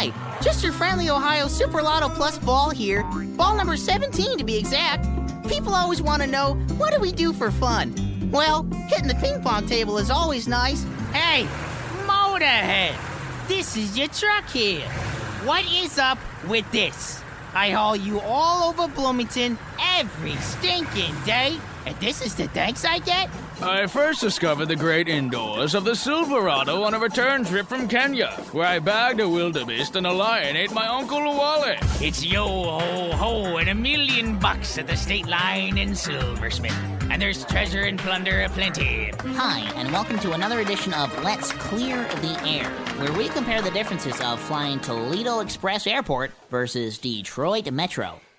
Hi, just your friendly Ohio Super Lotto Plus ball here. Ball number 17 to be exact. People always want to know, what do we do for fun? Well, hitting the ping pong table is always nice. Hey, Motorhead, this is your truck here. What is up with this? I haul you all over Bloomington every stinking day, and this is the thanks I get? I first discovered the great indoors of the Silverado on a return trip from Kenya, where I bagged a wildebeest and a lion ate my Uncle Wally. It's yo-ho-ho and $1 million at the state line in Silversmith. And there's treasure and plunder aplenty. Hi, and welcome to another edition of Let's Clear the Air, where we compare the differences of flying Toledo Express Airport versus Detroit Metro.